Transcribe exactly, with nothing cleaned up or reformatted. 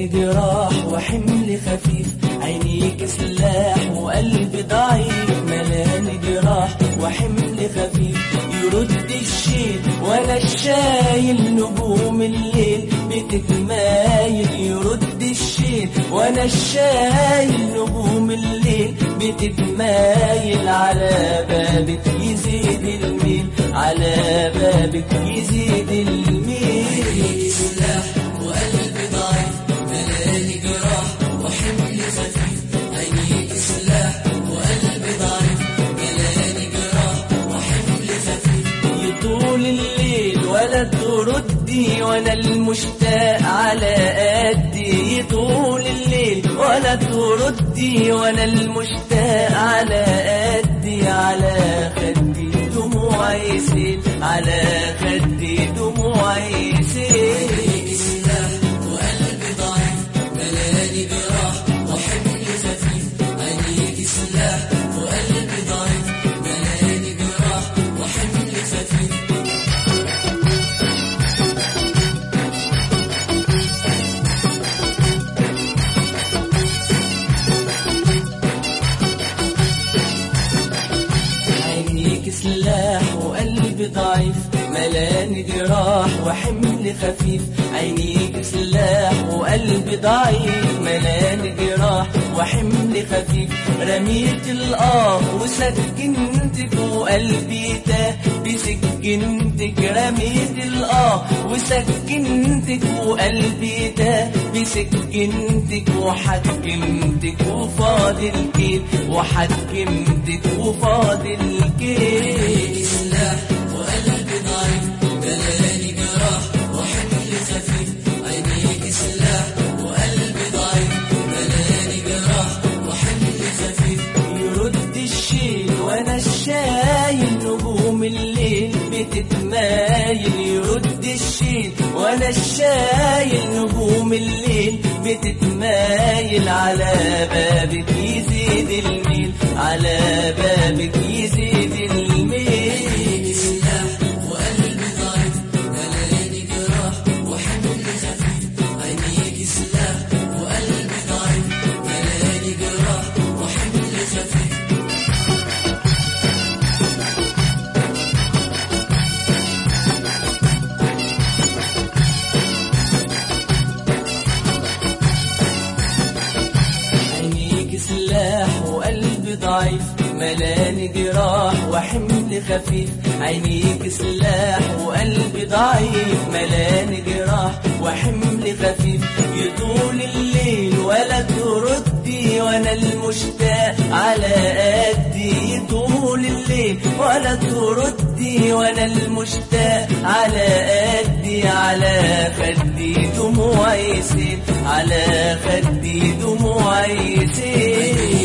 جراح وحمل خفيف، عينيك سلاح وقلبي ضعيف. ملاني جراح وحمل خفيف، يرد الشيل وانا الشايل. نجوم الليل بتتمايل، يرد الشيل وانا الشايل. نجوم الليل بتتمايل، على بابك يزيد الميل، على بابك يزيد الميل. سلاح وقلبي ضعيف، ملاني جراح وحمل خفيف. عينيك سلاح وقلبي ضعيف، ملاني جراح وحمل خفيف. يطول الليل ولا تردي وانا المشتاق على قدي. يطول الليل ولا تردي وانا المشتاق على قدي. على خدي دموعي يسيل، على خدي دموعي يسيل. سلاح وقلبي ضعيف، ملاني جراح وحمل خفيف. عينيك سلاح وقلبي ضعيف، ملاني جراح وحمل خفيف. عينيك سلاح وقلبي ضعيف، ملاني جراح وحمل خفيف. عينيك سلاح وقلبي ضعيف، ملاني جراح وحمل خفيف. رميت الآه وسكنتك وقلبي تاه بسكنتك. رميت الآه وسكنتك وقلبي تاه بسكنتك. وحكمتك وفاضل كيل، وحكمتك وفاضل كيل. سلاح وقلبي ضعيف، ملاني جراح وحمل خفيف. عينيك سلاح وقلبي ضعيف، ملاني جراح وحمل خفيف. يرد الشيل وانا الشايل. نجوم الليل بتتمايل، يرد الشيل وانا الشايل. نجوم الليل بتتمايل، على بابك يزيد الميل، على بابك يزيد الميل. سلاح وقلبي ضعيف، ملاني جراح وحمل خفيف. عينيك سلاح وقلبي ضعيف، ملاني جراح وحمل خفيف. عينيك سلاح وقلبي ضعيف، ملاني جراح وحمل خفيف. عينيك سلاح وقلبي ضعيف، ملاني جراح وحمل خفيف. يطول الليل ولا تردي وانا المشتاق على قدي. يطول الليل ولا تردي وانا المشتاق على قدي. على خدي دموعي يسيل، على خدي دموعي يسيل.